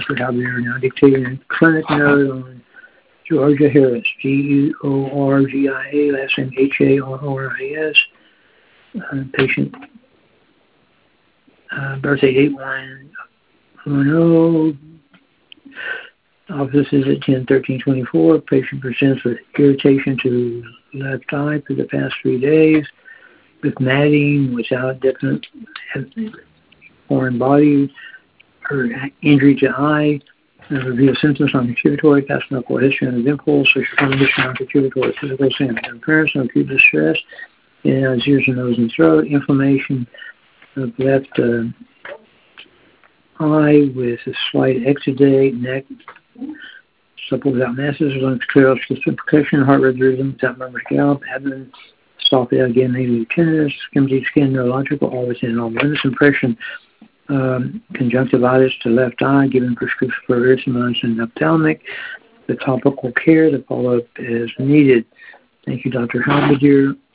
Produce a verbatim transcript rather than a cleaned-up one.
Doctor Halberdier now dictating a clinic note on Georgia Harris, G U O R G I A, last name H A R R I S. Uh, patient uh, birth date eight one one zero. Office is at ten thirteen twenty-four. Patient presents with irritation to left eye for the past three days, with matting without definite foreign body. Her injury to eye uh, reveals symptoms on contributory, past medical history, and impulse, social condition on contributory, physical symptoms, appearance of acute distress in uh, ears and nose and throat, inflammation of left uh, eye with a slight exudate, neck, supple without masses, lungs clear, percussion, heart rate rhythm without murmur, scalp, abdomen, soft again, maybe tenderness, skin deep skin, neurological, all within normal limits, impression. Um, conjunctivitis to left eye, given prescription for erythemolysis and ophthalmic, the topical care, the follow-up is needed. Thank you, Doctor Halberdier.